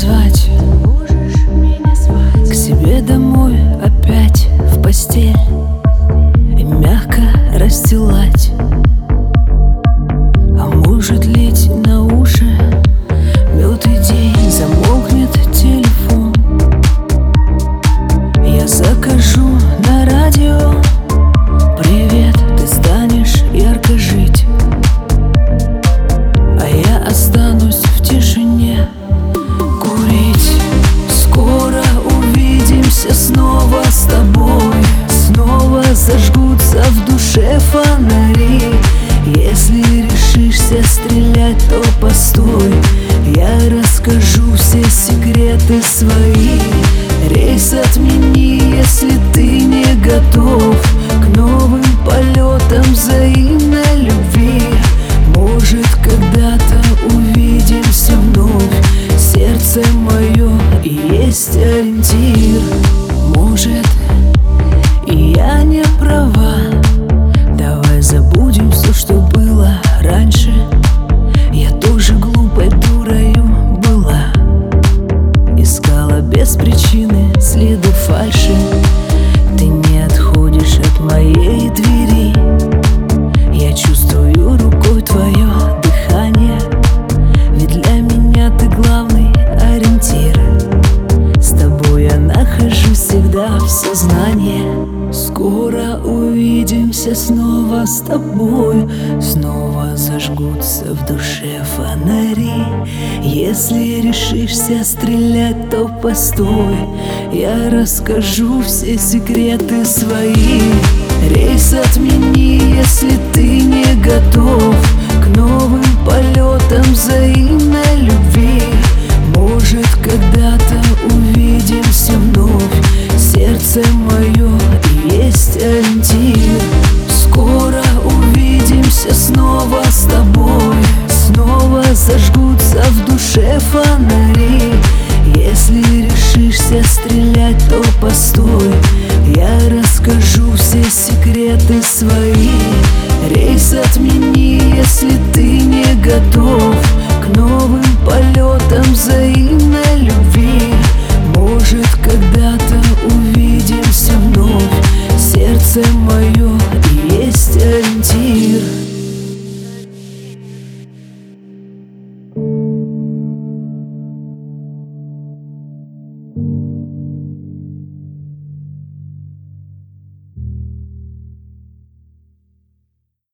звать к себе домой, опять в постель и мягко расстилать. А может лить на уши мед и день, замолкнет телефон. Я закажу на радио привет, ты станешь ярко жить, а я останусь в тишине курить. Скоро увидимся снова с тобой, снова зажгутся в душе фонари. Если решишься стрелять, то постой, я расскажу все секреты свои. Рейс отмени, если ты не готов к новым полетам взаимной любви. Может, когда-то увидимся вновь, сердце мое и есть ориентир. Может, и я не права, давай забудем все, что было раньше. Я тоже глупой дурою была, искала без причины следы фальши. Ты не отходишь от моей двери, я чувствую рукой твое дыхание, ведь для меня ты главный ориентир. С тобой я нахожусь всегда в сознании. Скоро увидимся снова с тобой, снова зажгутся в душе фонари. Если решишься стрелять, то постой, я расскажу все секреты свои. Рейс отмени, если ты не готов к новым полетам взаимной любви. Может, когда-то увидимся вновь, сердце мое и есть ориентир. Скоро увидимся снова с тобой, снова зажгутся в душе фонари. Если решишься стрелять, то постой, я расскажу все секреты свои.